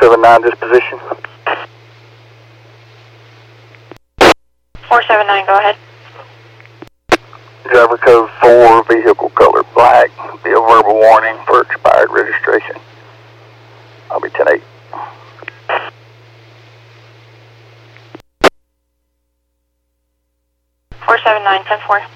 479 disposition. 479, go ahead. Driver code 4, vehicle color black. Be a verbal warning for expired registration. I'll be 10-8. 479, 10-4.